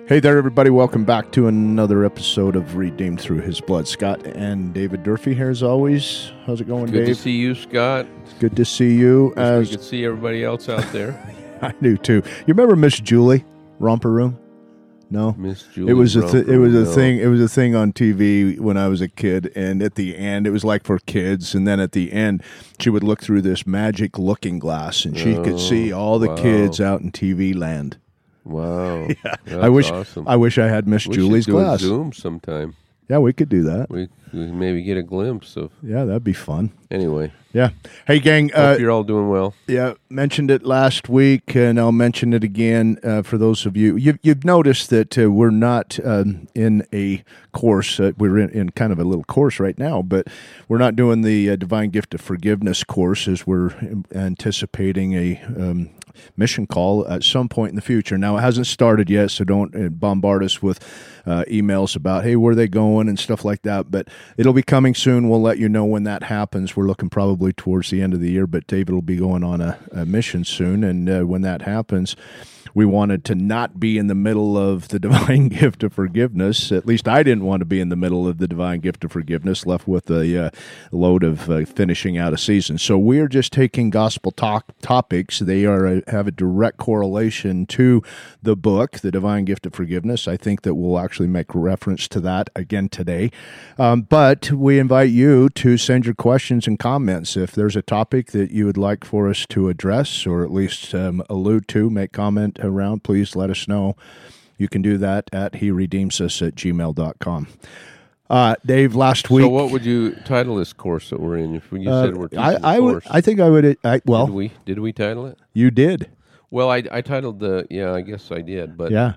Hey there, everybody. Welcome back to another episode of Redeemed Through His Blood. Scott and David Durfee here as always. How's it going, Good Dave? to see you, Scott. Good to see you. Wish we could see everybody else out there. I do too. You remember Miss Julie Romper Room? No, Miss Julie. it was a Romper, it was a no. thing. It was a thing on TV when I was a kid, and at the end, it was like for kids. And then at the end, she would look through this magic looking glass, and she could see all the wow. kids out in TV land. Wow. Yeah, That's awesome. I wish I had Miss We Julie's should do glass. a Zoom sometime. Yeah, we could do that. We maybe get a glimpse of. Yeah, that'd be fun. Anyway, Yeah. Hey, gang. hope you're all doing well. Yeah, mentioned it last week, and I'll mention it again for those of you. You've noticed that we're not in a course. We're in kind of a little course right now, but we're not doing the Divine Gift of Forgiveness course as we're anticipating a mission call at some point in the future. Now, it hasn't started yet, so don't bombard us with emails about, hey, where are they going and stuff like that, but it'll be coming soon. We'll let you know when that happens. We're looking probably towards the end of the year, but David will be going on a mission soon, and when that happens, we wanted to not be in the middle of the divine gift of forgiveness. At least I didn't want to be in the middle of the divine gift of forgiveness, left with a load of finishing out a season. So we are just taking gospel topics. They have a direct correlation to the book, The Divine Gift of Forgiveness. I think that we'll actually make reference to that again today. But we invite you to send your questions and comments. If there's a topic that you would like for us to address, or at least allude to, make comment around, please let us know. You can do that at heredeemsus@gmail.com. Dave, last week. So, what would you title this course that we're in? If you said we're teaching I the would. course, I think I would. Well, did we title it? you did. Well, I titled the. Yeah, I guess I did. But Yeah.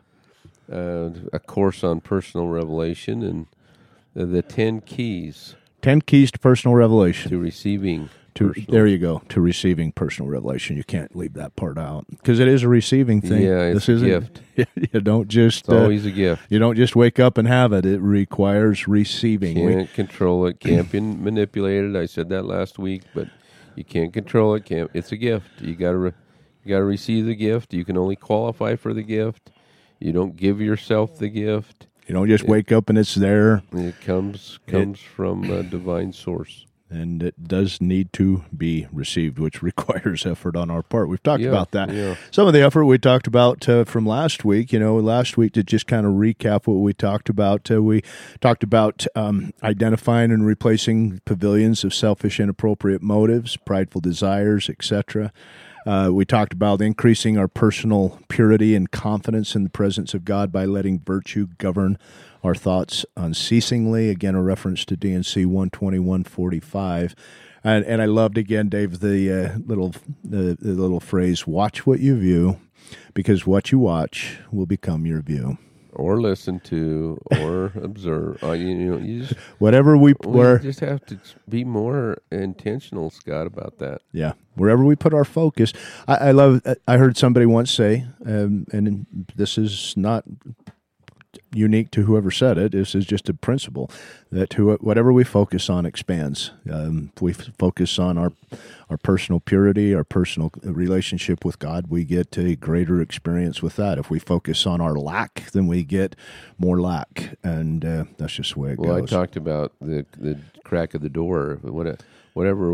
a course on personal revelation and the 10 keys 10 keys to personal revelation. to receiving. There you go. To receiving personal revelation. You can't leave that part out because it is a receiving thing. Yeah, it's a gift. You don't just. It's always a gift. You don't just wake up and have it. It requires receiving. Can't control it. Can't be manipulated. I said that last week, but you can't control it. Can't. It's a gift. You got to receive the gift. You can only qualify for the gift. You don't give yourself the gift. You don't just wake up and it's there. It comes from a divine source. And it does need to be received, which requires effort on our part. We've talked about that. Yeah. Some of the effort we talked about from last week, last week to just kind of recap what we talked about. We talked about identifying and replacing pavilions of selfish, inappropriate motives, prideful desires, etc. We talked about increasing our personal purity and confidence in the presence of God by letting virtue govern our thoughts unceasingly. Again, a reference to D&C 121:45. And I loved, again, Dave, the little phrase, watch what you view, because what you watch will become your view. Or listen to, or observe. You just Whatever we just have to be more intentional, Scott, about that. Yeah, wherever we put our focus. I love. I heard somebody once say, and this is not unique to whoever said it. This is just a principle that whatever we focus on expands. If we focus on our personal purity, our personal relationship with God, we get a greater experience with that. If we focus on our lack, then we get more lack, and that's just the way it goes. Well, I talked about the crack of the door. Whatever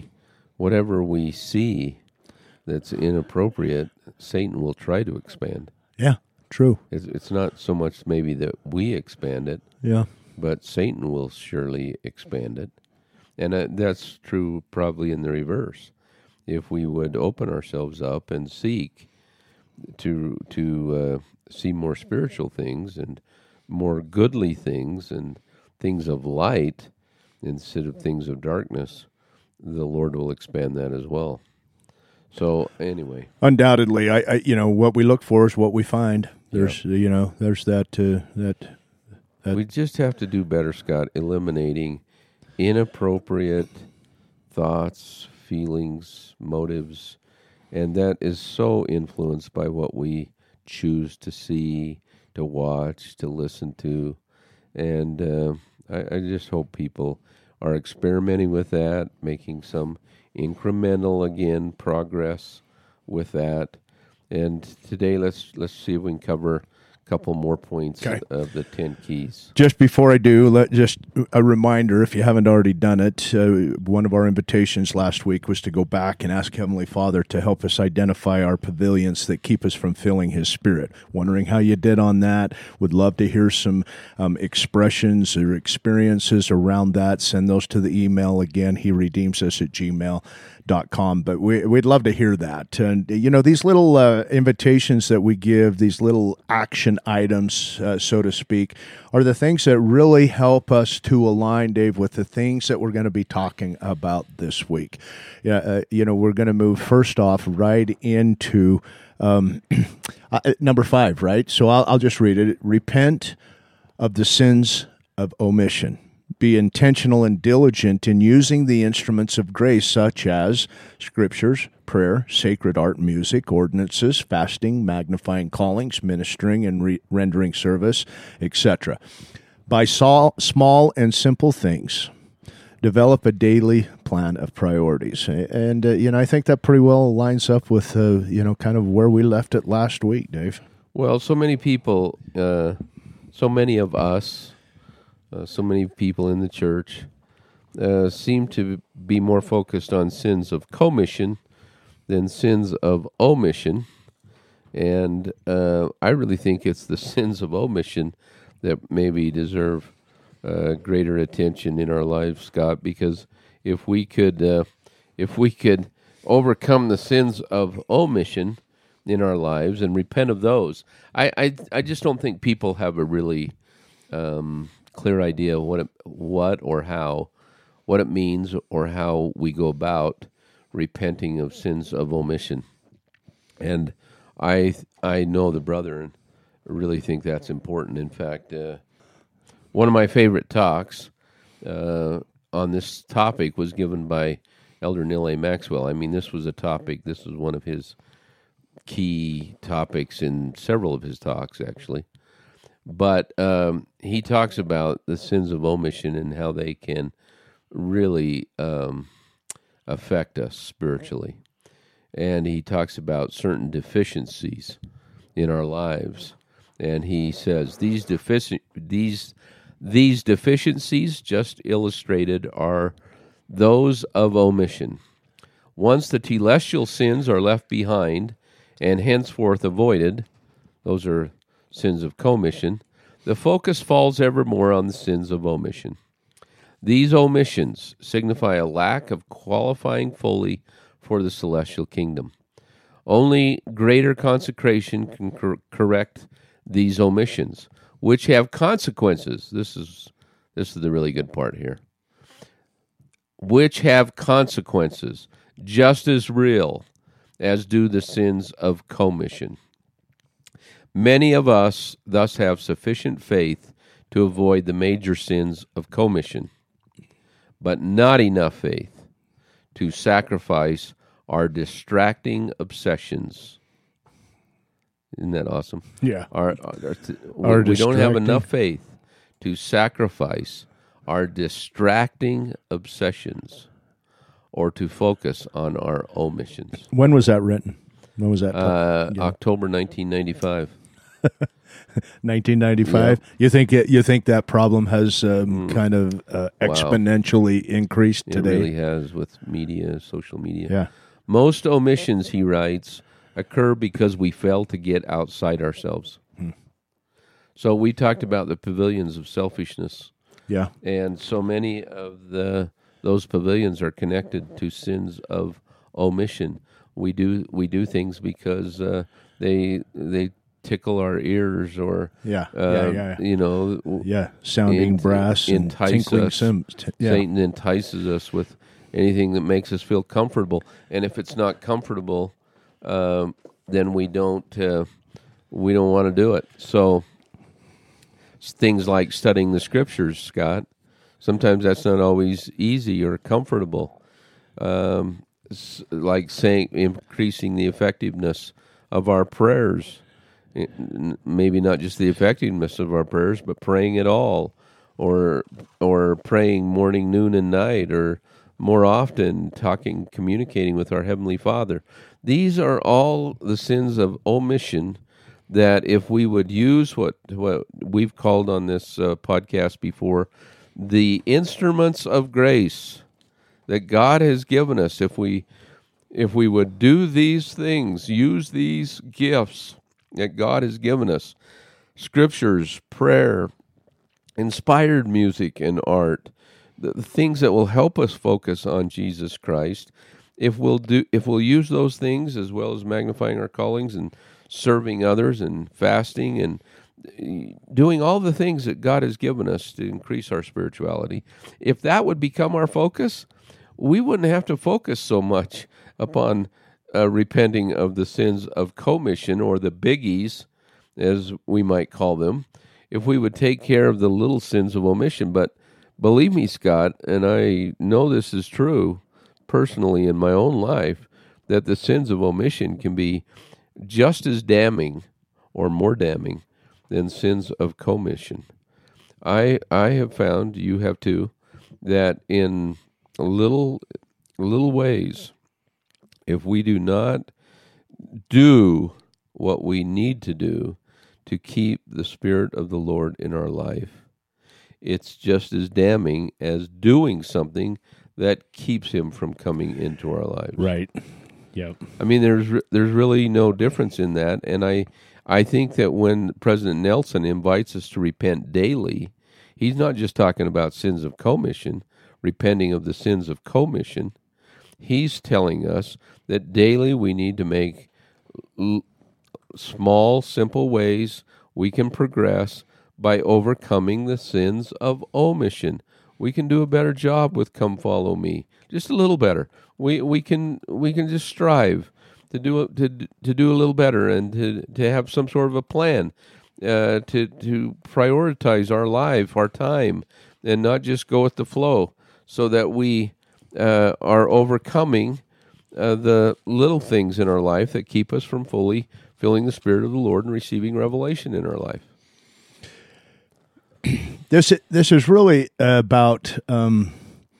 we see that's inappropriate, Satan will try to expand. Yeah, true. It's not so much maybe that we expand it, Yeah. but Satan will surely expand it. And that's true probably in the reverse. If we would open ourselves up and seek to see more spiritual things and more goodly things and things of light instead of things of darkness, the Lord will expand that as well. So anyway, undoubtedly, I what we look for is what we find. There's there's that. We just have to do better, Scott, eliminating inappropriate thoughts, feelings, motives, and that is so influenced by what we choose to see, to watch, to listen to, and I just hope people are experimenting with that, making some incremental, again, progress with that. And today, let's see if we can cover couple more points Okay. of the 10 keys. Just before I do, just a reminder, if you haven't already done it, one of our invitations last week was to go back and ask Heavenly Father to help us identify our pavilions that keep us from feeling His Spirit. Wondering how you did on that. Would love to hear some expressions or experiences around that. Send those to the email again, heredeemsus@gmail.com. But we'd love to hear that. And, these little invitations that we give, these little action items, so to speak, are the things that really help us to align, Dave, with the things that we're going to be talking about this week. We're going to move first off right into number 5, right? So I'll just read it. Repent of the sins of omission. Be intentional and diligent in using the instruments of grace such as scriptures, prayer, sacred art, music, ordinances, fasting, magnifying callings, ministering and rendering service, etc. By small and simple things, develop a daily plan of priorities. And, I think that pretty well lines up with, kind of where we left it last week, Dave. Well, so many people, so many of us, so many people in the church seem to be more focused on sins of commission than sins of omission. And I really think it's the sins of omission that maybe deserve greater attention in our lives, Scott, because if we could overcome the sins of omission in our lives and repent of those, I just don't think people have a really clear idea of what it means or how we go about repenting of sins of omission. And I know the brethren really think that's important. In fact, one of my favorite talks on this topic was given by Elder Neil A. Maxwell. I mean, this was one of his key topics in several of his talks, actually. But he talks about the sins of omission and how they can really affect us spiritually. And he talks about certain deficiencies in our lives. And he says these deficiencies just illustrated are those of omission. Once the telestial sins are left behind and henceforth avoided, those are sins of commission, the focus falls ever more on the sins of omission. These omissions signify a lack of qualifying fully for the celestial kingdom. Only greater consecration can correct these omissions, which have consequences. This is the really good part here. Which have consequences just as real as do the sins of commission. Many of us thus have sufficient faith to avoid the major sins of commission, but not enough faith to sacrifice our distracting obsessions. Isn't that awesome? Yeah. We don't have enough faith to sacrifice our distracting obsessions or to focus on our omissions. When was that written? When was that? October 1995. 1995. Yeah. You think that problem has kind of exponentially increased today? It really has with media, social media. Yeah. Most omissions, he writes, occur because we fail to get outside ourselves. So we talked about the pavilions of selfishness. Yeah. And so many of those pavilions are connected to sins of omission. We do things because they tickle our ears or sounding brass and tinkling cymbals. Satan entices us with anything that makes us feel comfortable, and if it's not comfortable, then we don't want to do it. So things like studying the scriptures, Scott, sometimes that's not always easy or comfortable. Like increasing the effectiveness of our prayers. Maybe not just the effectiveness of our prayers, but praying at all, or praying morning, noon, and night, or more often communicating with our Heavenly Father. These are all the sins of omission that if we would use what we've called on this podcast before, the instruments of grace that God has given us, if we would do these things, use these gifts that God has given us, scriptures, prayer, inspired music and art, the things that will help us focus on Jesus Christ, if we'll use those things as well as magnifying our callings and serving others and fasting and doing all the things that God has given us to increase our spirituality, if that would become our focus, we wouldn't have to focus so much upon repenting of the sins of commission, or the biggies, as we might call them, if we would take care of the little sins of omission. But believe me, Scott, and I know this is true personally in my own life, that the sins of omission can be just as damning or more damning than sins of commission. I have found, you have too, that in little ways, if we do not do what we need to do to keep the Spirit of the Lord in our life, it's just as damning as doing something that keeps Him from coming into our lives. Right. Yep. I mean, there's really no difference in that, and I think that when President Nelson invites us to repent daily, he's not just talking about sins of commission, repenting of the sins of commission. He's telling us that daily we need to make small, simple ways we can progress by overcoming the sins of omission. We can do a better job with Come Follow Me, just a little better. We can just strive to do a little better, and to have some sort of a plan to prioritize our life, our time, and not just go with the flow, so that we are overcoming the little things in our life that keep us from fully feeling the Spirit of the Lord and receiving revelation in our life. This is really about, and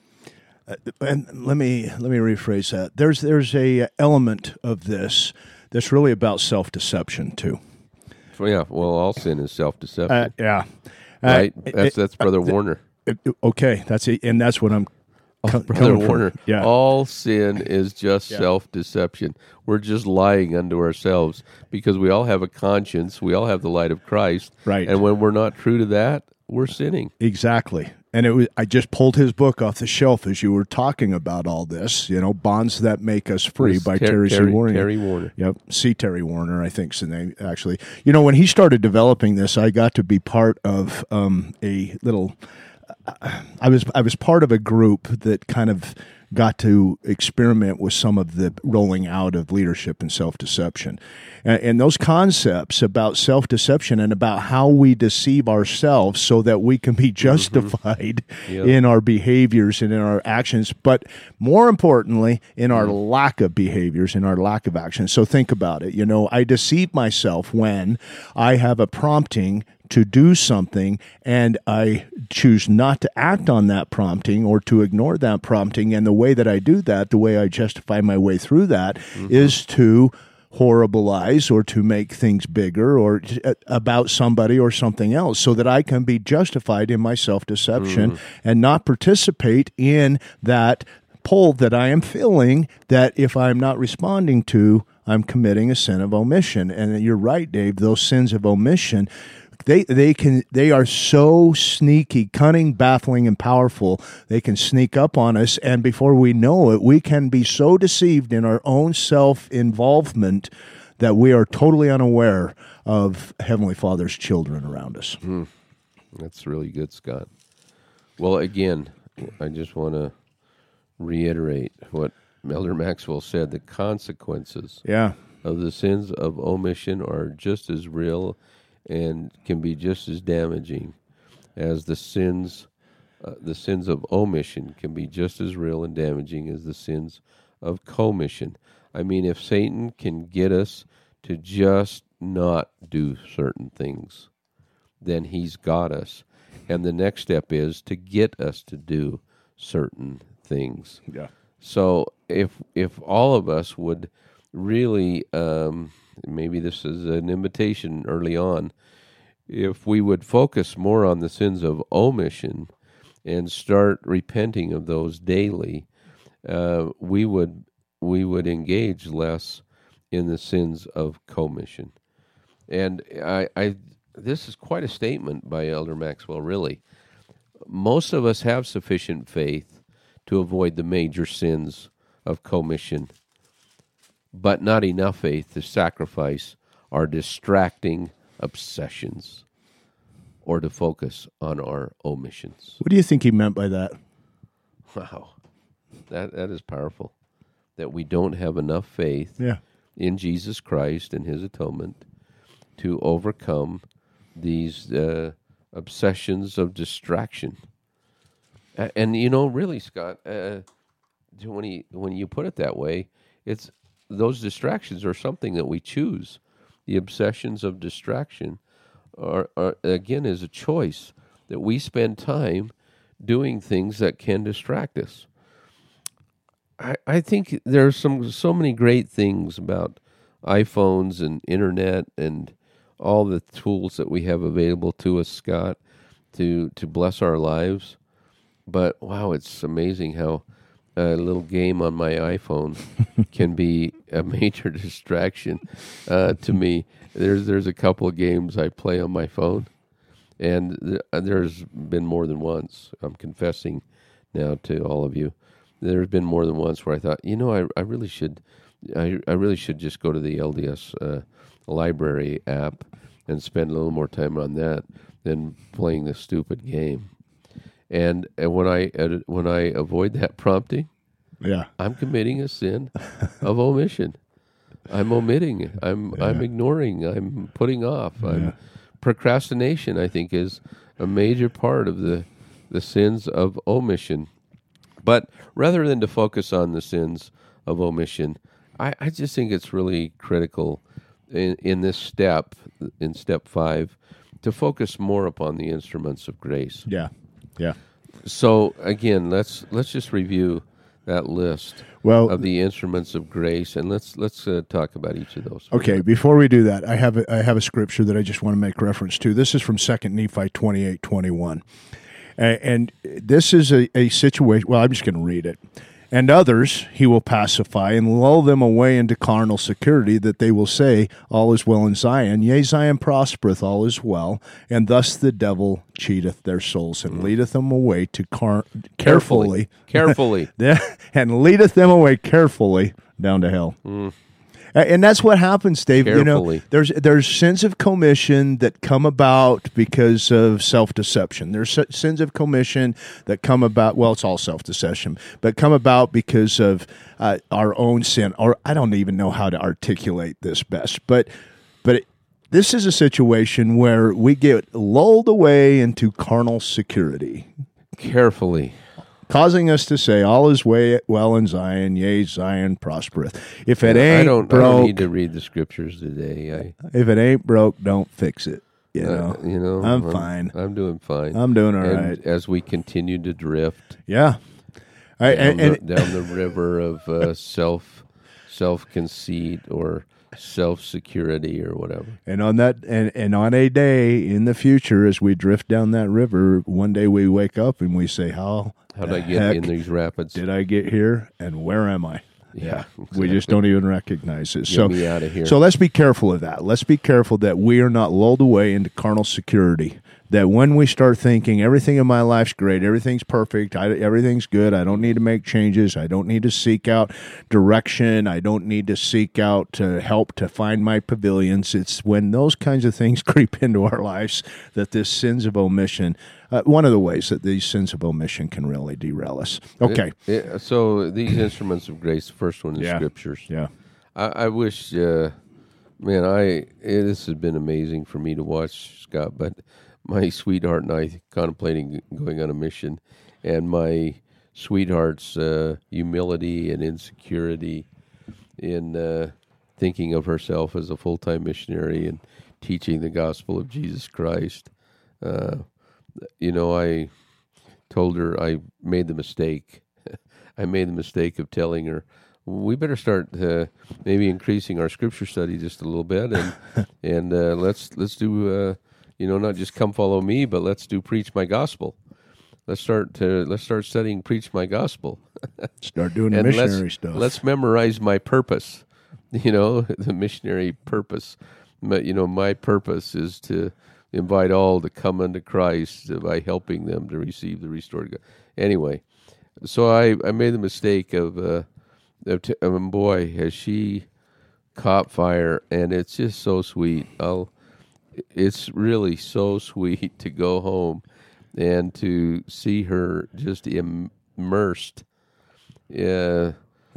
let me rephrase that. There's a element of this that's really about self-deception too. Yeah, well, all sin is self-deception. Yeah, right. That's Brother Warner. Okay, that's it, and that's what I'm. Brother Warner. From. Yeah. All sin is just self-deception. We're just lying unto ourselves, because we all have a conscience. We all have the light of Christ. Right. And when we're not true to that, we're sinning. Exactly. And I just pulled his book off the shelf as you were talking about all this, Bonds That Make Us Free by Terry C. Warner. Terry Warner. Yep. C. Terry Warner, I think is the name, actually. When he started developing this, I got to be part of a little... I was part of a group that kind of got to experiment with some of the rolling out of leadership and self-deception. And those concepts about self-deception and about how we deceive ourselves so that we can be justified in our behaviors and in our actions, but more importantly, in our lack of behaviors, in our lack of actions. So think about it. I deceive myself when I have a prompting to do something, and I choose not to act on that prompting or to ignore that prompting. And the way that I do that, the way I justify my way through that, is to horribilize or to make things bigger or about somebody or something else, so that I can be justified in my self-deception and not participate in that pull that I am feeling, that if I'm not responding to, I'm committing a sin of omission. And you're right, Dave, those sins of omission, they are so sneaky, cunning, baffling, and powerful. They can sneak up on us, and before we know it, we can be so deceived in our own self-involvement that we are totally unaware of Heavenly Father's children around us. That's really good, Scott. Well, again, I just want to reiterate what Elder Maxwell said. The consequences of the sins of omission are just as real and can be just as damaging as the sins of omission can be just as real and damaging as the sins of commission. I mean, if Satan can get us to just not do certain things, then he's got us. And the next step is to get us to do certain things. Yeah. So if all of us would really maybe this is an invitation early on, if we would focus more on the sins of omission and start repenting of those daily, we would engage less in the sins of commission. And I this is quite a statement by Elder Maxwell, really. Most of us have sufficient faith to avoid the major sins of commission, but not enough faith to sacrifice our distracting obsessions or to focus on our omissions. What do you think he meant by that? Wow, that is powerful. That we don't have enough faith in Jesus Christ and His atonement to overcome these obsessions of distraction. And really, Scott, when you put it that way, it's those distractions are something that we choose. The obsessions of distraction are again is a choice that we spend time doing things that can distract us. I think there's so many great things about iPhones and internet and all the tools that we have available to us, Scott, to bless our lives. But wow, it's amazing how a little game on my iPhone can be a major distraction to me. There's a couple of games I play on my phone, and there's been more than once. I'm confessing now to all of you. There's been more than once where I thought, I really should just go to the LDS library app and spend a little more time on that than playing this stupid game. And when I avoid that prompting, I'm committing a sin of omission. I'm omitting. I'm ignoring. I'm putting off. Procrastination, I think, is a major part of the sins of omission. But rather than to focus on the sins of omission, I just think it's really critical in this step, in step 5, to focus more upon the instruments of grace. Yeah. So again, let's just review that list of the instruments of grace, and let's talk about each of those. Okay, before we do that, I have a scripture that I just want to make reference to. This is from 2 Nephi 28:21. And this is a situation, well, I'm just going to read it. And others he will pacify and lull them away into carnal security, that they will say, all is well in Zion. Yea, Zion prospereth, all is well. And thus the devil cheateth their souls and leadeth them away to carefully. And leadeth them away carefully down to hell. And that's what happens, Dave. Carefully. There's sins of commission that come about because of self-deception. There's sins of commission that come about, well, it's all self-deception, but come about because of our own sin. Or I don't even know how to articulate this best, but this is a situation where we get lulled away into carnal security. Carefully. Causing us to say, all is well in Zion, yea, Zion prospereth. If it ain't broke... I don't need to read the scriptures today. If it ain't broke, don't fix it. I'm fine. I'm doing fine. I'm doing all right. As we continue to drift down the river of self-conceit or self-security or whatever. And on that, and on a day in the future, as we drift down that river, one day we wake up and we say, how did I get in these rapids? Did I get here? And where am I? Yeah, exactly. We just don't even recognize it. Get me out of here. So let's be careful of that. Let's be careful that we are not lulled away into carnal security. That when we start thinking everything in my life's great, everything's perfect, everything's good, I don't need to make changes, I don't need to seek out direction, I don't need to seek out help to find my pavilions. It's when those kinds of things creep into our lives that this sins of omission, one of the ways that these sins of omission can really derail us. Okay. So these instruments of grace, the first one is scriptures. Yeah. I wish, this has been amazing for me to watch, Scott, but my sweetheart and I contemplating going on a mission, and my sweetheart's humility and insecurity in thinking of herself as a full-time missionary and teaching the gospel of Jesus Christ. I told her I made the mistake. I made the mistake of telling her we better start maybe increasing our scripture study just a little bit, and let's do not just come follow me, but let's do preach my gospel. Let's start studying preach my gospel. Start doing the And missionary stuff. Let's memorize my purpose. The missionary purpose. But, my purpose is to invite all to come unto Christ by helping them to receive the restored God. Anyway, so I made the mistake of boy, has she caught fire, and it's just so sweet. It's really so sweet to go home and to see her just immersed in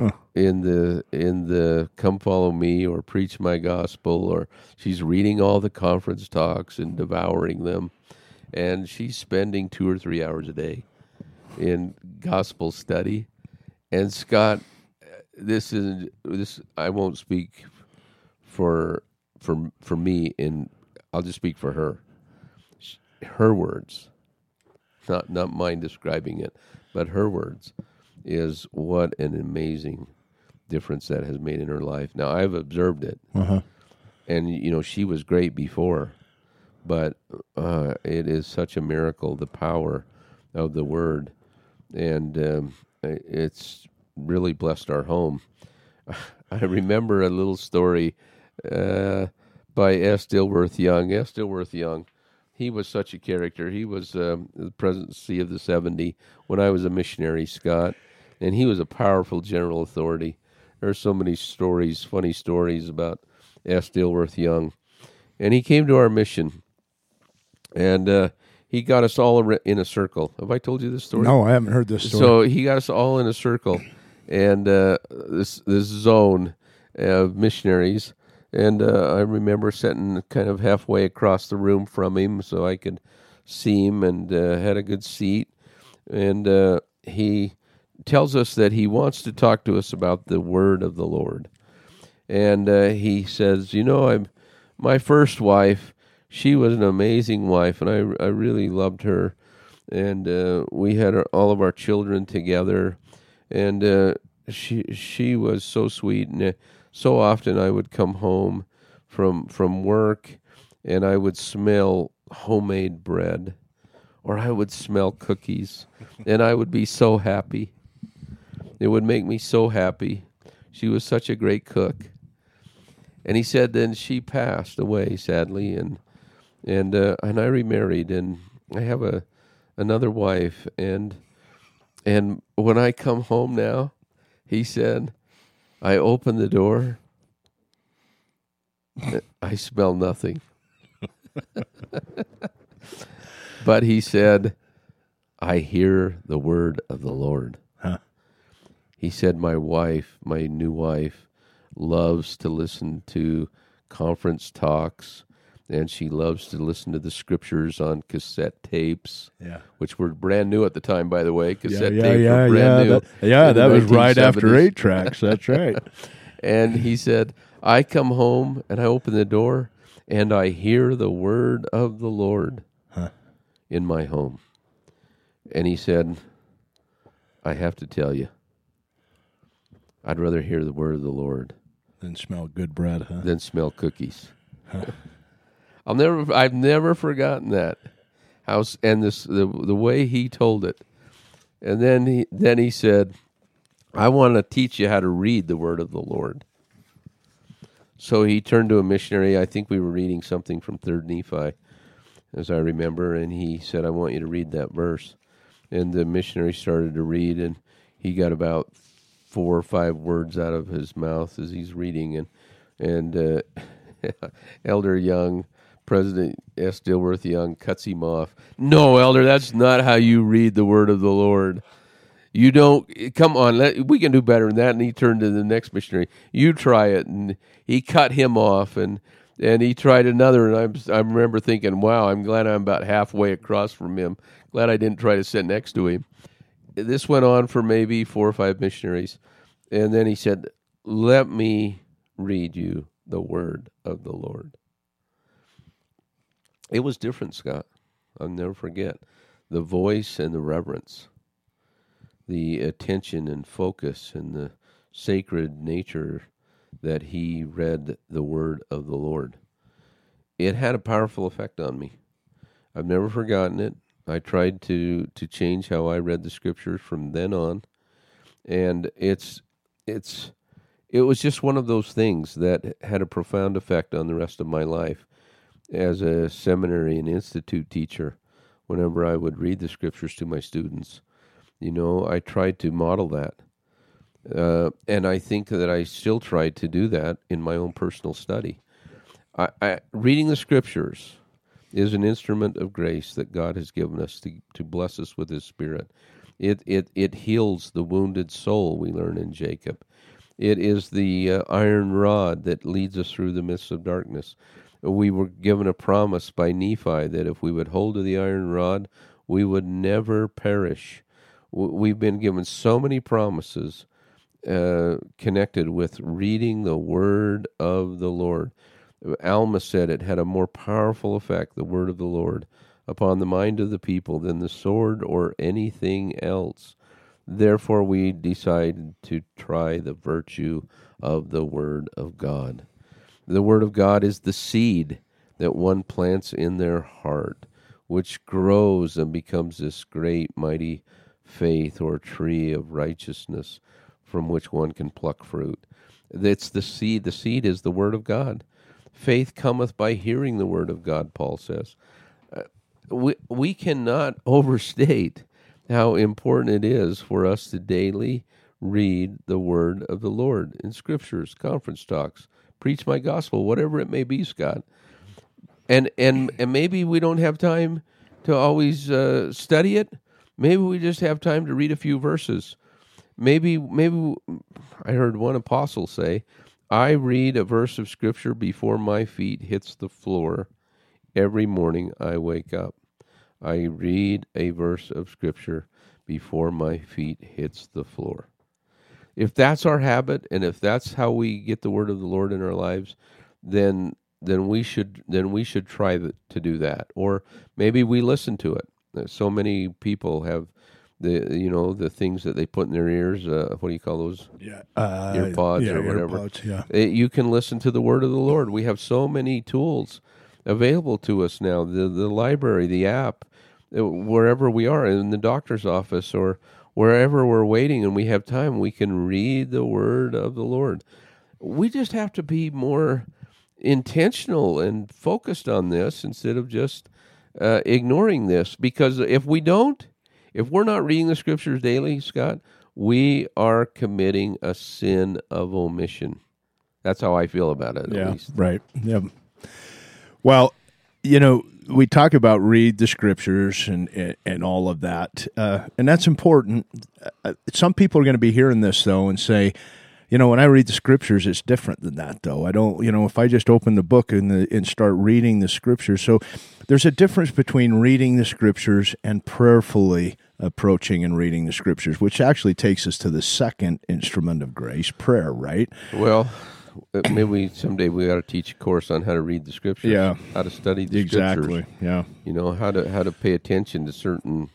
the come follow me or preach my gospel, or she's reading all the conference talks and devouring them, and she's spending 2 or 3 hours a day in gospel study. And Scott, this I won't speak for me, I'll just speak for her. Her words, not mine describing it, but her words, is what an amazing difference that has made in her life. Now, I've observed it, and she was great before, but it is such a miracle, the power of the Word, and it's really blessed our home. I remember a little story by S. Dilworth Young. S. Dilworth Young, he was such a character. He was the presidency of the 70 when I was a missionary, Scott, and he was a powerful general authority. There are so many stories, funny stories about S. Dilworth Young. And he came to our mission, and he got us all in a circle. Have I told you this story? No, I haven't heard this story. So he got us all in a circle, and this zone of missionaries. And I remember sitting kind of halfway across the room from him so I could see him, and had a good seat. And he tells us that he wants to talk to us about the word of the Lord. And he says, my first wife, she was an amazing wife, and I really loved her. And we had all of our children together, and she was so sweet. And so often I would come home from work, and I would smell homemade bread, or I would smell cookies, and I would be so happy. It would make me so happy. She was such a great cook. And he said then she passed away, sadly, and I remarried, and I have another wife, and when I come home now, he said, I open the door, I smell nothing. But he said, I hear the word of the Lord. Huh. He said, my new wife, loves to listen to conference talks, and she loves to listen to the scriptures on cassette tapes, which were brand new at the time, by the way. Cassette tapes were brand new. That was right after 8 tracks. That's right. And he said, I come home and I open the door and I hear the word of the Lord in my home. And he said, I have to tell you, I'd rather hear the word of the Lord than smell good bread, than smell cookies. I've never forgotten that. And the way he told it. And then he said, I want to teach you how to read the word of the Lord. So he turned to a missionary. I think we were reading something from 3rd Nephi, as I remember, and he said, I want you to read that verse. And the missionary started to read, and he got about 4 or 5 words out of his mouth as he's reading, and Elder Young, President S. Dilworth Young, cuts him off. No, Elder, that's not how you read the word of the Lord. You don't, come on, we can do better than that. And he turned to the next missionary. You try it. And he cut him off, and he tried another. And I remember thinking, wow, I'm glad I'm about halfway across from him. Glad I didn't try to sit next to him. This went on for maybe 4 or 5 missionaries. And then he said, let me read you the word of the Lord. It was different, Scott. I'll never forget. The voice and the reverence, the attention and focus and the sacred nature that he read the word of the Lord. It had a powerful effect on me. I've never forgotten it. I tried to change how I read the scriptures from then on, and it was just one of those things that had a profound effect on the rest of my life. As a seminary and institute teacher, whenever I would read the scriptures to my students, I tried to model that. And I think that I still try to do that in my own personal study. Reading the scriptures is an instrument of grace that God has given us to bless us with His Spirit. It heals the wounded soul, we learn in Jacob. It is the iron rod that leads us through the midst of darkness. We were given a promise by Nephi that if we would hold to the iron rod, we would never perish. We've been given so many promises connected with reading the word of the Lord. Alma said it had a more powerful effect, the word of the Lord, upon the mind of the people than the sword or anything else. Therefore, we decided to try the virtue of the word of God. The word of God is the seed that one plants in their heart, which grows and becomes this great, mighty faith or tree of righteousness from which one can pluck fruit. It's the seed. The seed is the word of God. Faith cometh by hearing the word of God, Paul says. We cannot overstate how important it is for us to daily read the word of the Lord in scriptures, conference talks, preach my gospel, whatever it may be, Scott. And maybe we don't have time to always study it. Maybe we just have time to read a few verses. Maybe I heard one apostle say, I read a verse of scripture before my feet hits the floor every morning I wake up. I read a verse of scripture before my feet hits the floor. If that's our habit, and if that's how we get the word of the Lord in our lives, then we should try to do that. Or maybe we listen to it. So many people have the things that they put in their ears. What do you call those? Earpods or whatever. Earpods, You can listen to the word of the Lord. We have so many tools available to us now. The library, the app, wherever we are, in the doctor's office or wherever we're waiting and we have time, we can read the word of the Lord. We just have to be more intentional and focused on this instead of just ignoring this. Because if we're not reading the scriptures daily, Scott, we are committing a sin of omission. That's how I feel about it, at least. Right. Yeah. Well, we talk about read the scriptures and all of that, and that's important. Some people are going to be hearing this, though, and say, when I read the scriptures, it's different than that, though. I don't, if I just open the book and start reading the scriptures. So there's a difference between reading the scriptures and prayerfully approaching and reading the scriptures, which actually takes us to the second instrument of grace, prayer, right? Well, maybe someday we ought to teach a course on how to read the scriptures, how to study the scriptures. Exactly, yeah. How to pay attention to certain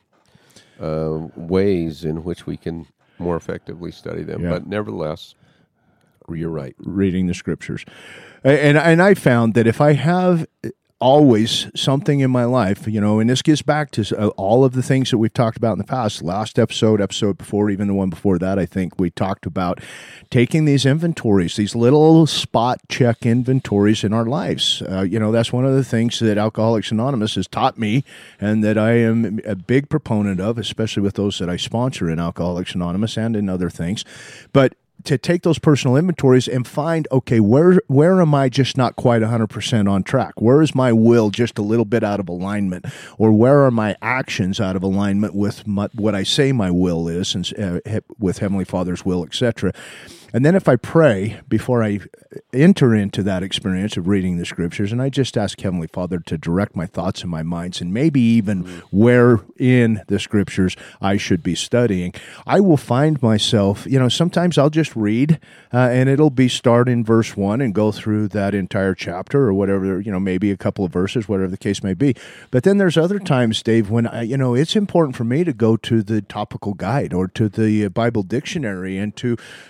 ways in which we can more effectively study them. Yeah. But nevertheless, you're right. Reading the scriptures. And I found that if I have always something in my life, and this gets back to all of the things that we've talked about in the past. Last episode before, even the one before that, I think we talked about taking these inventories, these little spot check inventories in our lives. That's one of the things that Alcoholics Anonymous has taught me and that I am a big proponent of, especially with those that I sponsor in Alcoholics Anonymous and in other things. But to take those personal inventories and find, okay, where am I just not quite 100% on track? Where is my will just a little bit out of alignment? Or where are my actions out of alignment with what I say my will is, and with Heavenly Father's will, etc.? And then if I pray before I enter into that experience of reading the scriptures, and I just ask Heavenly Father to direct my thoughts and my minds, and maybe even where in the scriptures I should be studying, I will find myself, sometimes I'll just read, and it'll be start in verse 1 and go through that entire chapter or whatever, maybe a couple of verses, whatever the case may be. But then there's other times, Dave, when it's important for me to go to the topical guide or to the Bible dictionary and to, okay,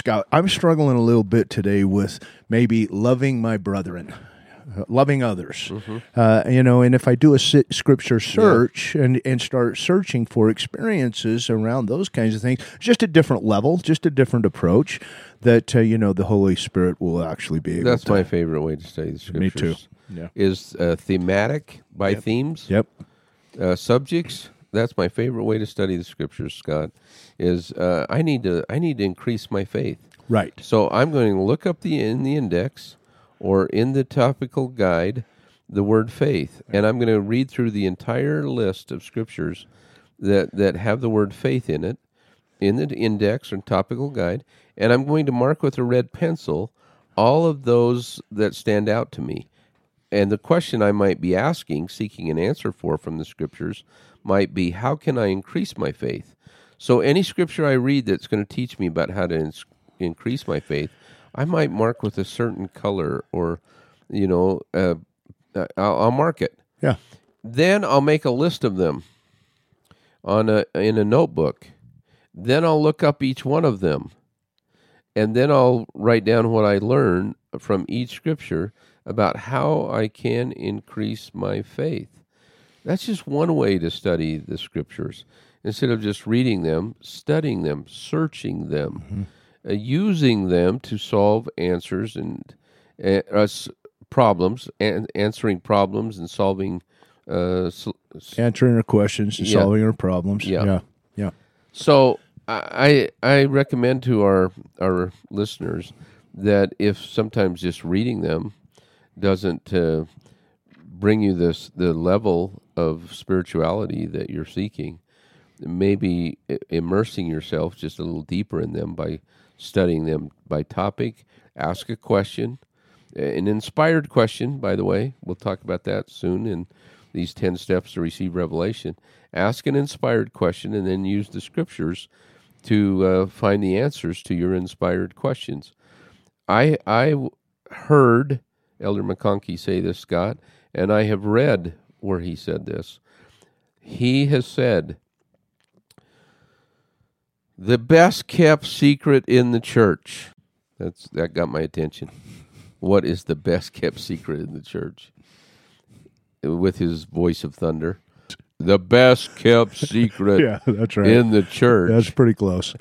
Scott, I'm struggling a little bit today with maybe loving my brethren, loving others. And if I do a scripture search and start searching for experiences around those kinds of things, just a different level, just a different approach that, the Holy Spirit will actually be able That's to. my favorite way to study the scriptures. Me too. Yeah. Is thematic by themes. Yep. Subjects. That's my favorite way to study the scriptures, Scott. Is I need to increase my faith. Right. So I'm going to look up in the index or in the topical guide the word faith, and I'm going to read through the entire list of scriptures that have the word faith in it, in the index or topical guide, and I'm going to mark with a red pencil all of those that stand out to me. And the question I might be asking, seeking an answer for from the scriptures, might be, how can I increase my faith? So any scripture I read that's going to teach me about how to increase my faith, I might mark with a certain color or, I'll mark it. Yeah. Then I'll make a list of them in a notebook. Then I'll look up each one of them. And then I'll write down what I learn from each scripture about how I can increase my faith. That's just one way to study the scriptures. Instead of just reading them, studying them, searching them, using them to solve answers and problems, and answering problems and solving answering her questions and solving her problems. Yeah. So I recommend to our listeners that if sometimes just reading them doesn't bring you the level of spirituality that you're seeking, maybe immersing yourself just a little deeper in them by studying them by topic. Ask a question, an inspired question, by the way. We'll talk about that soon in these 10 steps to receive revelation. Ask an inspired question and then use the scriptures to find the answers to your inspired questions. I heard Elder McConkie say this, Scott, and I have read where he said this. He has said, the best kept secret in the church. That got my attention. What is the best kept secret in the church? With his voice of thunder. The best kept secret that's right. in the church. That's pretty close.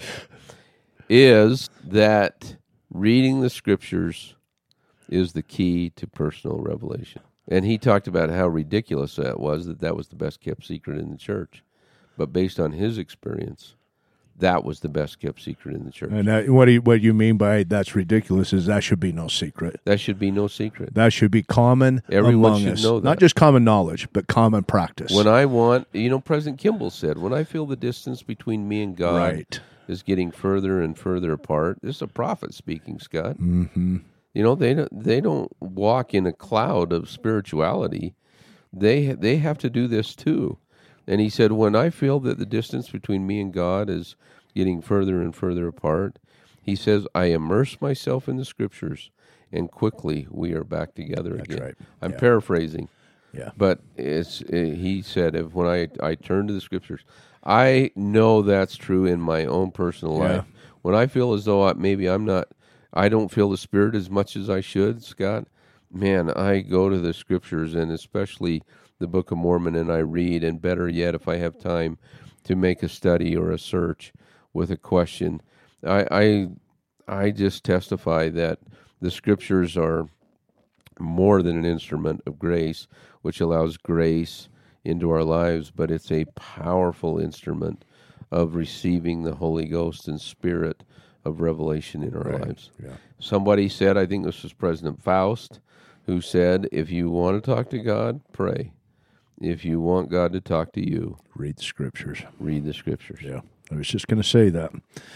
Is that reading the scriptures is the key to personal revelation. And he talked about how ridiculous that was the best kept secret in the church. But based on his experience, that was the best kept secret in the church. And what you mean by that's ridiculous is that should be no secret. That should be no secret. That should be common Everyone among should us. know that. Not just common knowledge, but common practice. When I want, President Kimball said, when I feel the distance between me and God is getting further and further apart, this is a prophet speaking, Scott. Mm-hmm. They don't walk in a cloud of spirituality. They have to do this too. And he said, when I feel that the distance between me and God is getting further and further apart, he says, I immerse myself in the scriptures, and quickly we are back together again. Right. I'm paraphrasing. Yeah. But he said, when I turn to the scriptures, I know that's true in my own personal life. When I feel as though I don't feel the Spirit as much as I should, Scott, man, I go to the scriptures, and especially the Book of Mormon, and I read, and better yet, if I have time to make a study or a search with a question, I just testify that the scriptures are more than an instrument of grace, which allows grace into our lives, but it's a powerful instrument of receiving the Holy Ghost and Spirit of revelation in our lives. Yeah. Somebody said, I think this was President Faust, who said, if you want to talk to God, pray. If you want God to talk to you, read the scriptures. Read the scriptures. Yeah, I was just going to say that.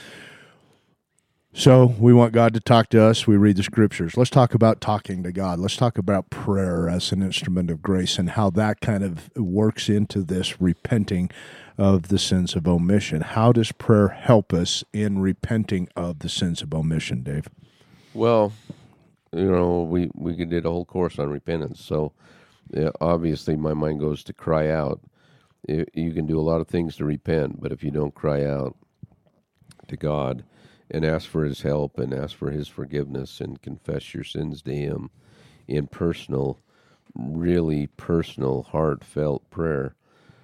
So we want God to talk to us. We read the scriptures. Let's talk about talking to God. Let's talk about prayer as an instrument of grace and how that kind of works into this repenting of the sins of omission. How does prayer help us in repenting of the sins of omission, Dave? Well, we did a whole course on repentance. So obviously my mind goes to cry out. You can do a lot of things to repent, but if you don't cry out to God and ask for his help and ask for his forgiveness and confess your sins to him in personal, really personal, heartfelt prayer,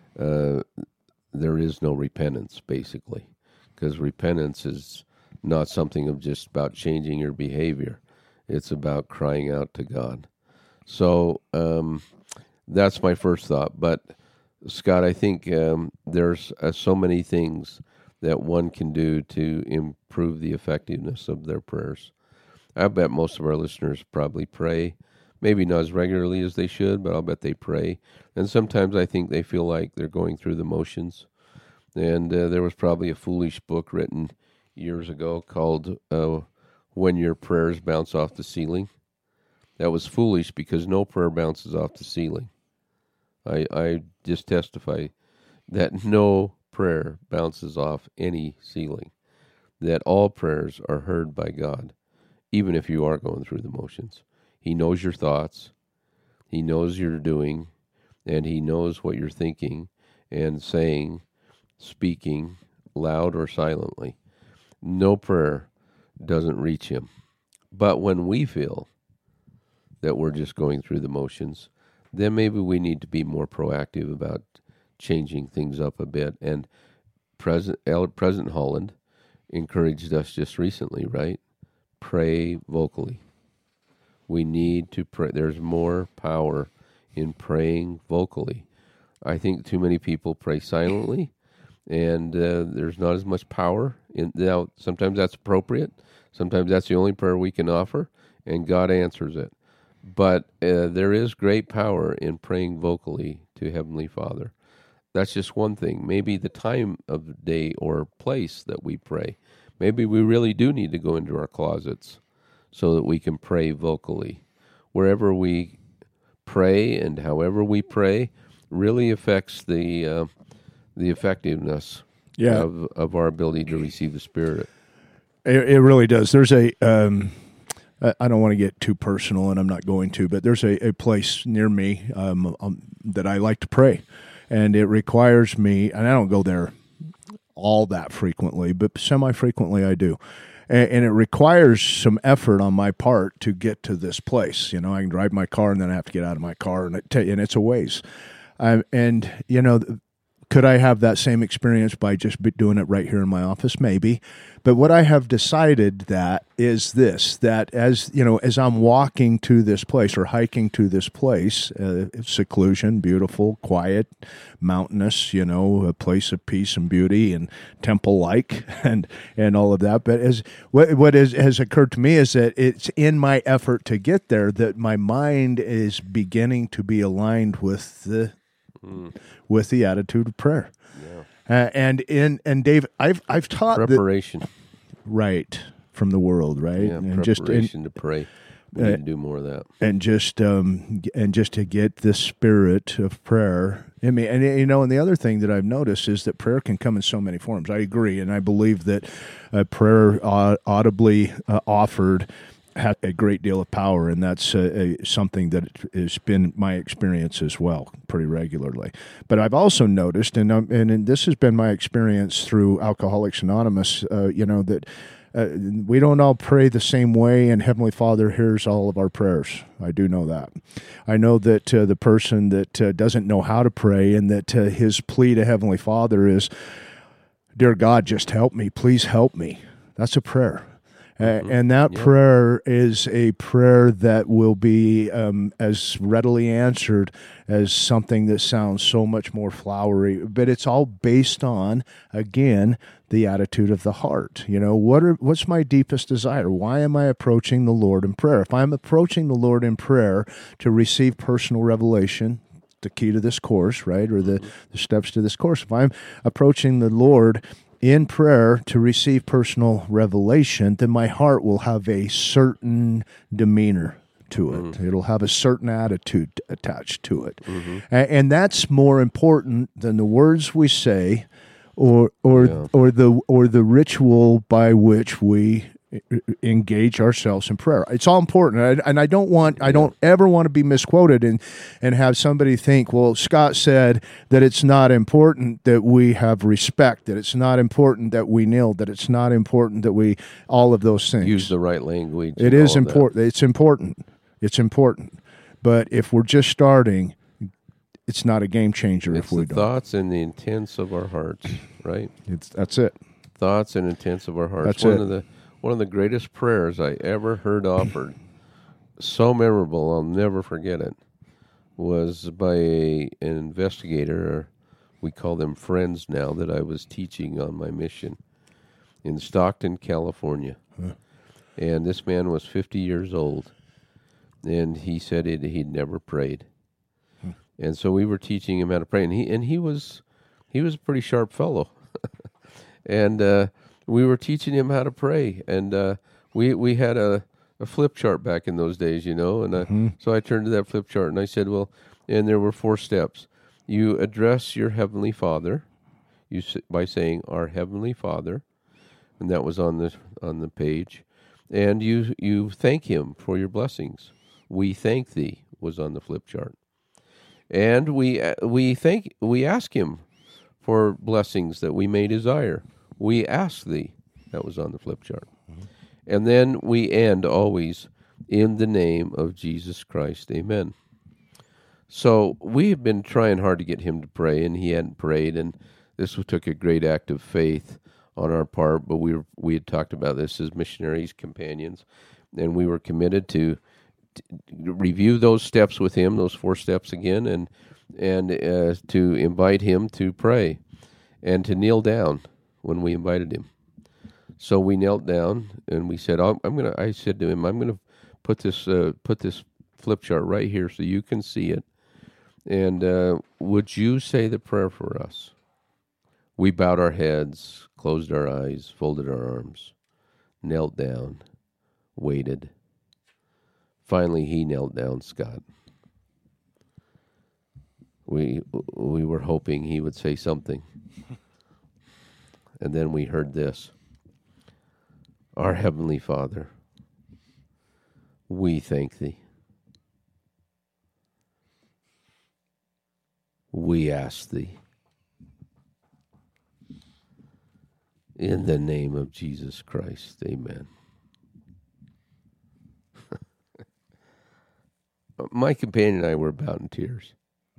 there is no repentance, basically, because repentance is not something of just about changing your behavior. It's about crying out to God. So that's my first thought. But, Scott, I think there's so many things that one can do to improve the effectiveness of their prayers. I bet most of our listeners probably pray, maybe not as regularly as they should, but I'll bet they pray. And sometimes I think they feel like they're going through the motions. And there was probably a foolish book written years ago called When Your Prayers Bounce Off the Ceiling. That was foolish because no prayer bounces off the ceiling. I just testify that no prayer bounces off any ceiling, that all prayers are heard by God, even if you are going through the motions. He knows your thoughts, he knows you're doing, and he knows what you're thinking and saying, speaking, loud or silently. No prayer doesn't reach him. But when we feel that we're just going through the motions, then maybe we need to be more proactive about changing things up a bit. And President Holland encouraged us just recently, right? Pray vocally. We need to pray. There's more power in praying vocally. I think too many people pray silently, and there's not as much power. Now, sometimes that's appropriate. Sometimes that's the only prayer we can offer, and God answers it. But there is great power in praying vocally to Heavenly Father. That's just one thing. Maybe the time of the day or place that we pray. Maybe we really do need to go into our closets so that we can pray vocally. Wherever we pray and however we pray really affects the effectiveness of our ability to receive the Spirit. It really does. There's I don't want to get too personal, and I'm not going to, but there's a place near me that I like to pray. And it requires me, and I don't go there all that frequently, but semi-frequently I do. And it requires some effort on my part to get to this place. You know, I can drive my car, and then I have to get out of my car, and it's a ways. And, you know, could I have that same experience by just doing it right here in my office? Maybe. But what I have decided that is this, that as I'm walking to this place or hiking to this place, seclusion, beautiful, quiet, mountainous, a place of peace and beauty and temple-like and all of that. But what has occurred to me is that it's in my effort to get there that my mind is beginning to be aligned with the attitude of prayer. Yeah. And Dave, I've taught preparation, right, from the world, right? Yeah, and preparation to pray. We need to do more of that. And just to get the spirit of prayer. I mean, and the other thing that I've noticed is that prayer can come in so many forms. I agree, and I believe that prayer audibly offered had a great deal of power, and that's something that has been my experience as well, pretty regularly. But I've also noticed, and this has been my experience through Alcoholics Anonymous, that we don't all pray the same way, and Heavenly Father hears all of our prayers. I do know that. I know that the person that doesn't know how to pray, and that his plea to Heavenly Father is, "Dear God, just help me. Please help me." That's a prayer. And that prayer is a prayer that will be as readily answered as something that sounds so much more flowery. But it's all based on, again, the attitude of the heart. What's my deepest desire? Why am I approaching the Lord in prayer? If I'm approaching the Lord in prayer to receive personal revelation, the key to this course, right, or the steps to this course, if I'm approaching the Lord in prayer to receive personal revelation, then my heart will have a certain demeanor to it. It'll have a certain attitude attached to it. And that's more important than the words we say or the ritual by which we engage ourselves in prayer. It's all important, and I don't ever want to be misquoted and have somebody think, well, Scott said that it's not important that we have respect, that it's not important that we kneel, that it's not important that we all of those things. Use the right language. It is important. It's important. It's important. But if we're just starting, it's not a game changer if we don't. It's the thoughts and the intents of our hearts, right? That's it. Thoughts and intents of our hearts. That's One of the greatest prayers I ever heard offered, so memorable, I'll never forget it, was by an investigator. We call them friends now, that I was teaching on my mission in Stockton, California. Huh. And this man was 50 years old, and he said he'd never prayed. And so we were teaching him how to pray, and he was a pretty sharp fellow. And we were teaching him how to pray, and we had a flip chart back in those days, and so I turned to that flip chart and I said, well, and there were 4 steps. You address your Heavenly Father, by saying our Heavenly Father, and that was on the page, and you thank Him for your blessings. We thank Thee was on the flip chart, and we ask Him for blessings that we may desire. We ask Thee. That was on the flip chart. Mm-hmm. And then we end always in the name of Jesus Christ. Amen. So we've been trying hard to get him to pray, and he hadn't prayed, and this took a great act of faith on our part, but we had talked about this as missionaries, companions, and we were committed to review those steps with him, those 4 steps again, and to invite him to pray and to kneel down when we invited him. So we knelt down and we said, I said to him, I'm going to put this flip chart right here so you can see it. And would you say the prayer for us? We bowed our heads, closed our eyes, folded our arms, knelt down, waited. Finally, he knelt down, Scott. We were hoping he would say something. And then we heard this. Our Heavenly Father, we thank Thee. We ask Thee. In the name of Jesus Christ, amen. My companion and I were about in tears.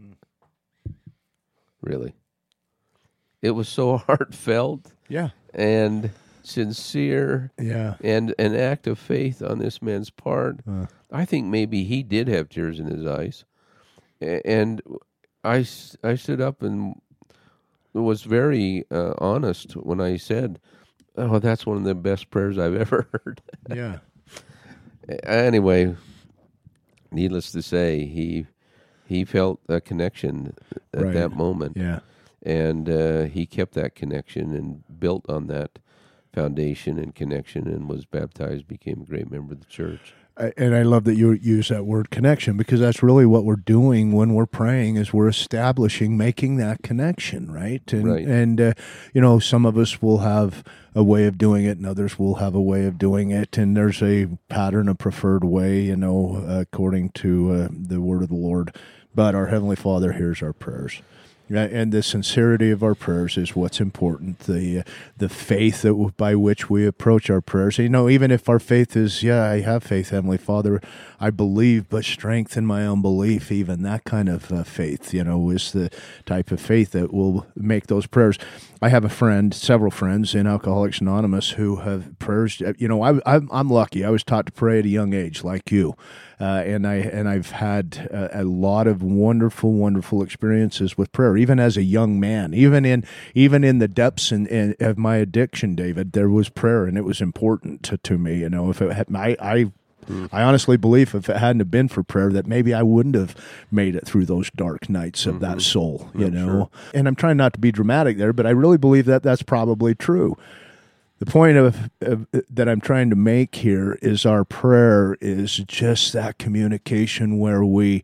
Really. It was so heartfelt. Yeah. And sincere. Yeah. And an act of faith on this man's part. I think maybe he did have tears in his eyes. And I stood up and was very honest when I said, oh, that's one of the best prayers I've ever heard. Yeah. Anyway, needless to say, he felt a connection at that moment. Yeah. And he kept that connection and built on that foundation and connection and was baptized, became a great member of the church. And I love that you use that word connection, because that's really what we're doing when we're praying, is we're establishing, making that connection, right? And some of us will have a way of doing it and others will have a way of doing it. And there's a pattern, a preferred way, according to the word of the Lord. But our Heavenly Father hears our prayers. And the sincerity of our prayers is what's important. The faith by which we approach our prayers. Even if our faith is, I have faith, Heavenly Father, I believe, but strengthen my unbelief. Even that kind of faith, is the type of faith that will make those prayers. I have several friends in Alcoholics Anonymous who have prayers. I'm lucky. I was taught to pray at a young age, like you. And I've had a lot of wonderful, wonderful experiences with prayer, even as a young man, even in the depths of my addiction, David, there was prayer, and it was important to me. If it had, I honestly believe if it hadn't have been for prayer, that maybe I wouldn't have made it through those dark nights of that soul. Sure. And I'm trying not to be dramatic there, but I really believe that that's probably true. The point that I'm trying to make here is our prayer is just that communication where we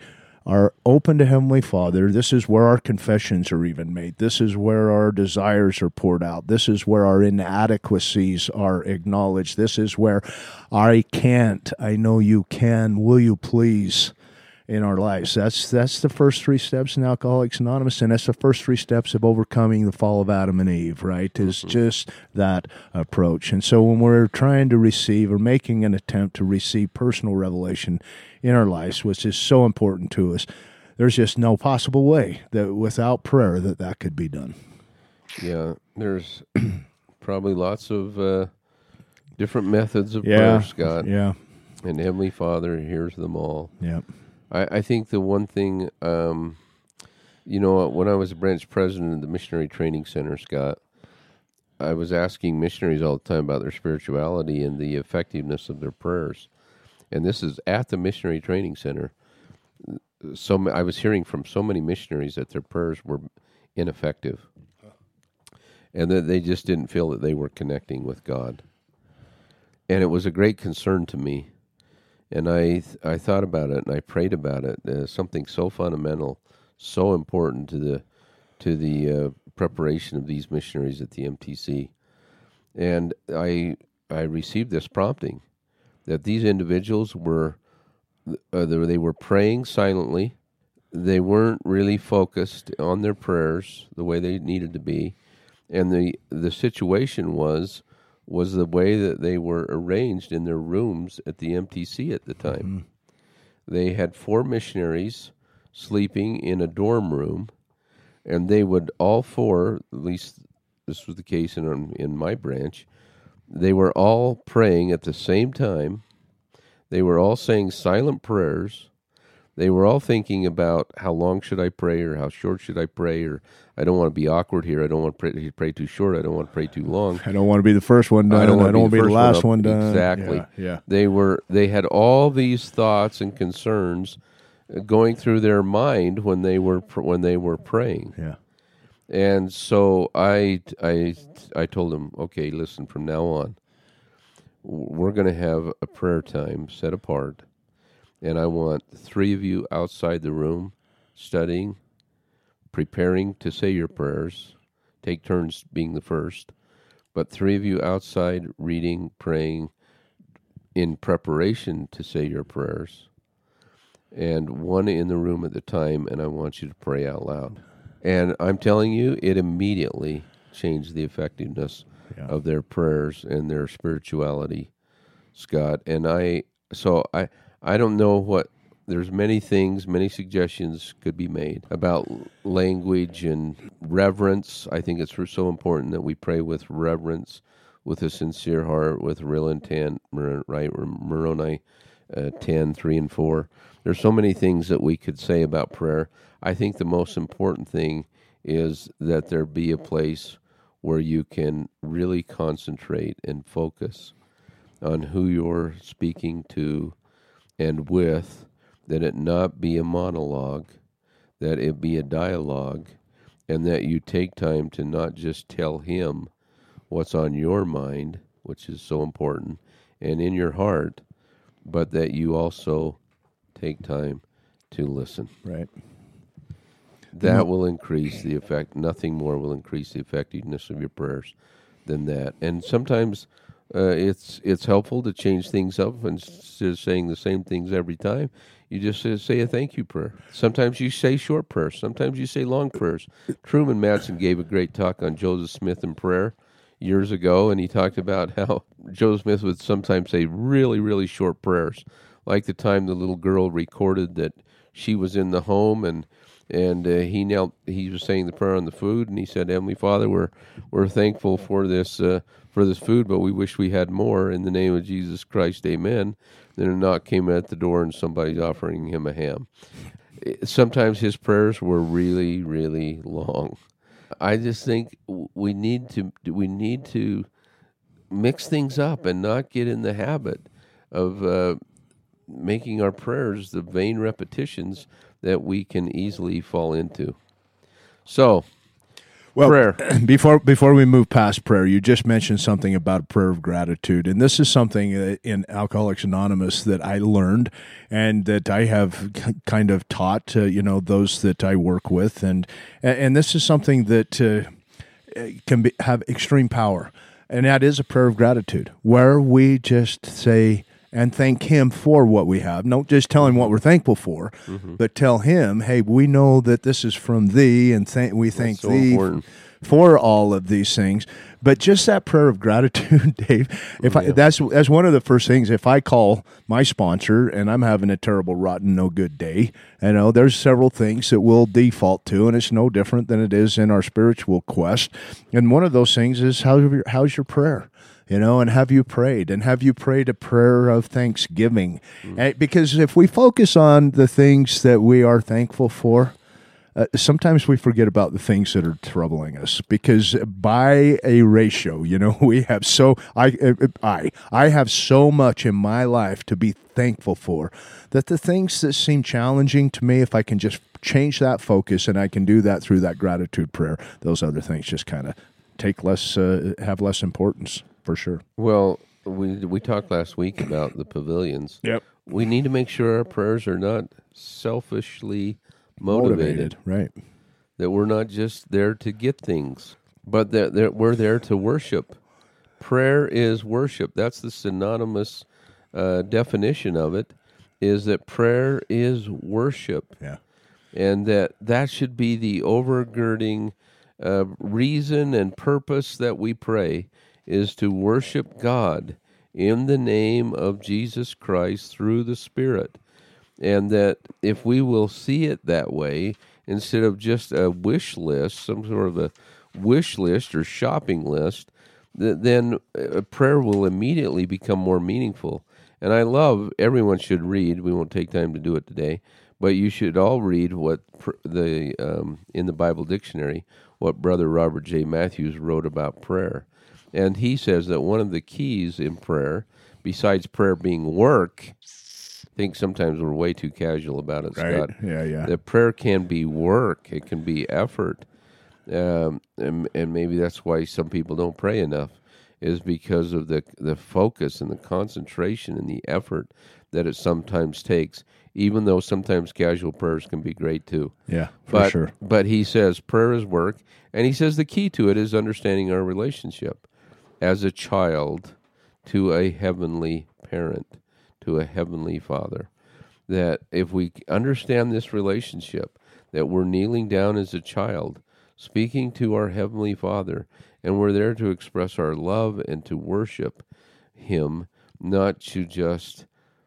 are open to Heavenly Father. This is where our confessions are even made. This is where our desires are poured out. This is where our inadequacies are acknowledged. This is where I can't, I know you can, will you please, in our lives. That's the first 3 steps in Alcoholics Anonymous, and that's the first 3 steps of overcoming the fall of Adam and Eve, right? Is just that approach. And so when we're trying to receive or making an attempt to receive personal revelation in our lives, which is so important to us, there's just no possible way that without prayer that could be done. Yeah, there's probably lots of different methods of prayer, Scott. Yeah. And Heavenly Father hears them all. Yeah. I think the one thing, when I was a branch president of the Missionary Training Center, Scott, I was asking missionaries all the time about their spirituality and the effectiveness of their prayers. And this is at the Missionary Training Center. So I was hearing from so many missionaries that their prayers were ineffective, and that they just didn't feel that they were connecting with God. And it was a great concern to me. And I thought about it, and I prayed about it. Something so fundamental, so important to the preparation of these missionaries at the MTC. And I received this prompting that these individuals were they were praying silently. They weren't really focused on their prayers the way they needed to be, and the situation was the way that they were arranged in their rooms at the MTC at the time. Mm-hmm. They had 4 missionaries sleeping in a dorm room, and they would all 4, at least this was the case in my branch, they were all praying at the same time. They were all saying silent prayers. They were all thinking about how long should I pray, or how short should I pray, or I don't want to be awkward here. I don't want to pray too short. I don't want to pray too long. I don't want to be the first one done. I don't want to be the last one done. Exactly. Yeah. They had all these thoughts and concerns going through their mind when they were praying. Yeah. And so I told them, okay, listen, from now on, we're going to have a prayer time set apart. And I want 3 of you outside the room studying, preparing to say your prayers. Take turns being the first. But 3 of you outside reading, praying, in preparation to say your prayers. And 1 in the room at the time, and I want you to pray out loud. And I'm telling you, it immediately changed the effectiveness of their prayers and their spirituality, Scott. And I don't know what, there's many things, many suggestions could be made about language and reverence. I think it's so important that we pray with reverence, with a sincere heart, with real intent, right? Moroni 10, 3 and 4. There's so many things that we could say about prayer. I think the most important thing is that there be a place where you can really concentrate and focus on who you're speaking to and with, that it not be a monologue, that it be a dialogue, and that you take time to not just tell him what's on your mind, which is so important, and in your heart, but that you also take time to listen. Right. That will increase the effect. Nothing more will increase the effectiveness of your prayers than that. And sometimes it's helpful to change things up, instead of saying the same things every time. You just say a thank you prayer. Sometimes you say short prayers. Sometimes you say long prayers. Truman Madsen gave a great talk on Joseph Smith and prayer years ago, and he talked about how Joseph Smith would sometimes say really, really short prayers, like the time the little girl recorded that she was in the home and he was saying the prayer on the food, and he said, Heavenly Father, we're thankful for this food, but we wish we had more. In the name of Jesus Christ, amen. Then a knock came at the door, and somebody's offering him a ham. Sometimes his prayers were really, really long. I just think we need to mix things up and not get in the habit of making our prayers the vain repetitions that we can easily fall into. So, Well, prayer. Before we move past prayer, you just mentioned something about prayer of gratitude, and this is something in Alcoholics Anonymous that I learned and that I have kind of taught those that I work with, and this is something that can have extreme power, and that is a prayer of gratitude, where we just say and thank Him for what we have. Don't just tell Him what we're thankful for, but tell Him, hey, we know that this is from Thee, and we thank so Thee important. for all of these things. But just that prayer of gratitude, Dave, that's one of the first things. If I call my sponsor and I'm having a terrible, rotten, no good day, there's several things that we'll default to, and it's no different than it is in our spiritual quest. And one of those things is, how's your prayer? And have you prayed? And have you prayed a prayer of thanksgiving? Because if we focus on the things that we are thankful for, sometimes we forget about the things that are troubling us, because by a ratio, we have I have so much in my life to be thankful for, that the things that seem challenging to me, if I can just change that focus, and I can do that through that gratitude prayer, those other things just kind of have less importance, for sure. Well, we talked last week about the pavilions. Yep. We need to make sure our prayers are not selfishly motivated, right? That we're not just there to get things, but that we're there to worship. Prayer is worship. That's the synonymous definition of it, is that prayer is worship. Yeah. And that should be the overgirding reason and purpose that we pray, is to worship God in the name of Jesus Christ through the Spirit. And that if we will see it that way, instead of just a wish list, some sort of a wish list or shopping list, then prayer will immediately become more meaningful. And everyone should read, we won't take time to do it today, but you should all read what in the Bible dictionary, what Brother Robert J. Matthews wrote about prayer. And he says that one of the keys in prayer, besides prayer being work, I think sometimes we're way too casual about it, Right. Scott. Yeah. That prayer can be work. It can be effort. And maybe that's why some people don't pray enough, is because of the focus and the concentration and the effort that it sometimes takes, even though sometimes casual prayers can be great too. Yeah, for sure. But he says prayer is work, and he says the key to it is understanding our relationship as a child to a heavenly parent, to a heavenly Father. That if we understand this relationship, that we're kneeling down as a child, speaking to our Heavenly Father, and we're there to express our love and to worship Him, not to just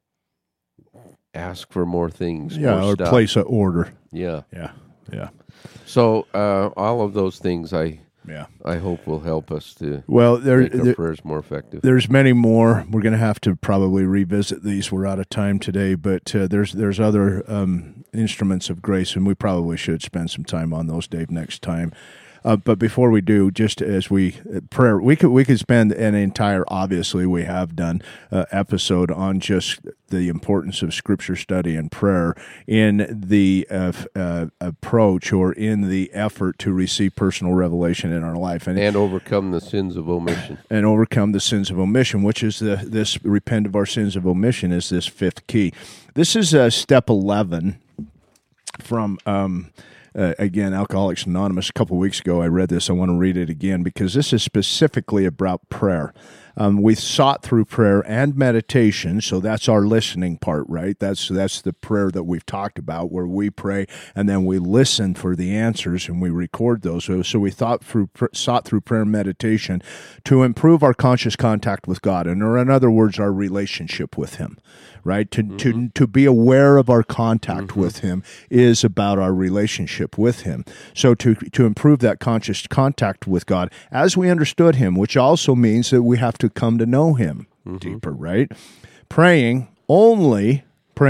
ask for more things. Yeah, more or stuff. place an order. Yeah. Yeah. So all of those things Yeah. I hope will help us to make our prayers more effective. There's many more. We're going to have to probably revisit these. We're out of time today, but there's other instruments of grace, and we probably should spend some time on those, Dave, next time. But before we do, just as prayer, we could spend an entire, obviously we have done, episode on just the importance of Scripture study and prayer in the approach or in the effort to receive personal revelation in our life and overcome the sins of omission. And overcome the sins of omission, which is this repent of our sins of omission is this fifth key. This is step 11 from. Again, Alcoholics Anonymous. A couple of weeks ago, I read this. I want to read it again because this is specifically about prayer. We sought through prayer and meditation, so that's our listening part, right? That's the prayer that we've talked about, where we pray and then we listen for the answers and we record those. So we sought through prayer and meditation to improve our conscious contact with God, or in other words, our relationship with Him. Right? To be aware of our contact with Him is about our relationship with Him. So to improve that conscious contact with God as we understood Him, which also means that we have to come to know Him deeper, right? Praying only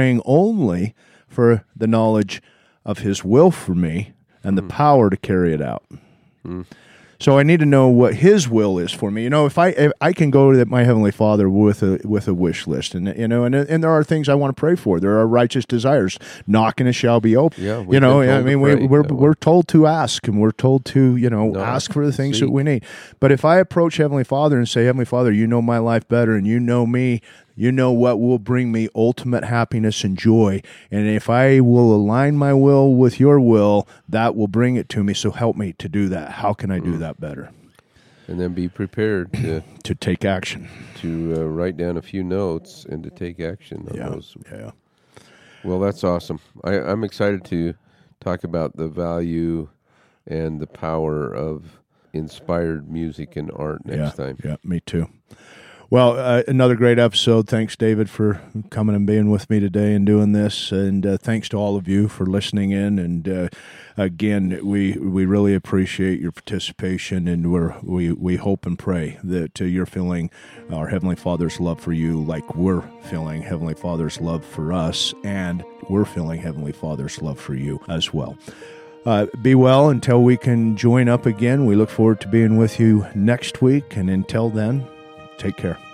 for the knowledge of His will for me and the power to carry it out. So I need to know what His will is for me. If I can go to my Heavenly Father with a wish list, and and there are things I want to pray for. There are righteous desires. Knock and it shall be open. Yeah, we're told to ask, and we're told to ask for the things that we need. But if I approach Heavenly Father and say, Heavenly Father, you know my life better, and you know me. You know what will bring me ultimate happiness and joy. And if I will align my will with your will, that will bring it to me. So help me to do that. How can I do that better? And then be prepared to take action. To write down a few notes and to take action on those. Yeah. Well, that's awesome. I'm excited to talk about the value and the power of inspired music and art next time. Yeah, me too. Well, another great episode. Thanks, David, for coming and being with me today and doing this. And thanks to all of you for listening in. And again, we really appreciate your participation. And we hope and pray that you're feeling our Heavenly Father's love for you like we're feeling Heavenly Father's love for us. And we're feeling Heavenly Father's love for you as well. Be well until we can join up again. We look forward to being with you next week. And until then, take care.